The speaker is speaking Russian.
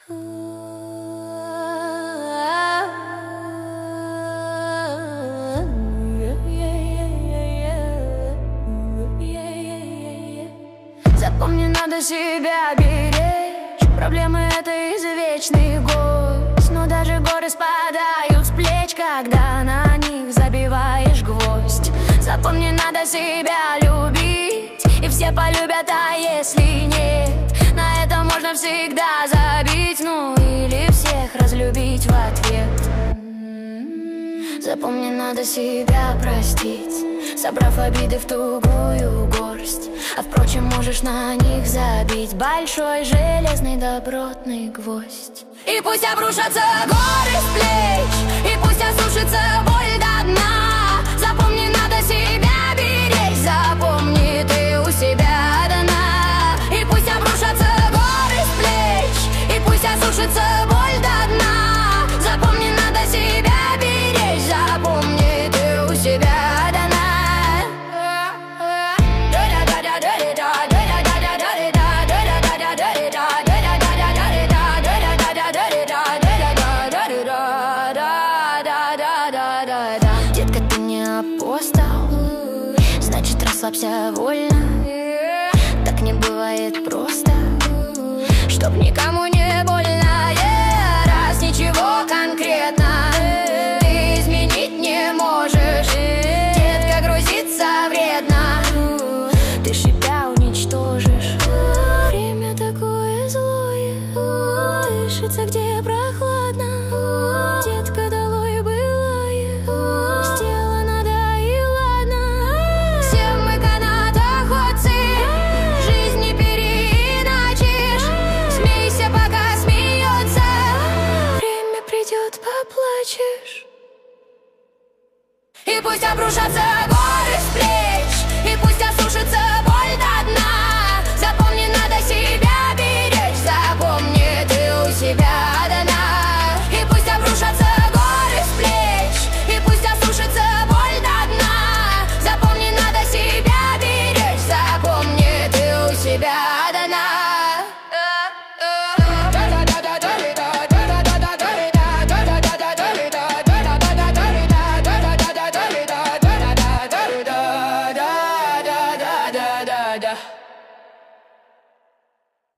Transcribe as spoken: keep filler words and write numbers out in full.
Запомни, надо себя беречь. Проблемы — это извечный гость. Но даже горы спадают с плеч, когда на них забиваешь гвоздь. Запомни, надо себя любить, и все полюбят, а если нет, на это можно всегда забить. Ну или всех разлюбить в ответ. Запомни, надо себя простить, собрав обиды в тугую горсть. А впрочем, можешь на них забить большой железный добротный гвоздь. И пусть обрушатся горы с плеч, и пусть осушится боль до дна. Запомни, надо себя беречь, запомни, ты у себя одна. И пусть обрушатся горы с плеч, и пусть осушится боль до дна. Запомни, надо себя беречь, запомни, ты у себя одна. Детка, ты не апостол, значит, расслабься вольно. Так не бывает просто, чтоб никому не больно. Yeah, раз ничего конкретно ты изменить не можешь, детка, грузится вредно, ты шипя уничтожишь. Время такое злое, дышится где прохладно. Детка, долой былое, сделано, да и ладно. Все мы канатоходцы, жизнь не переиначишь. Смейся, пока смеется, время придет, поплачешь. И пусть обрушатся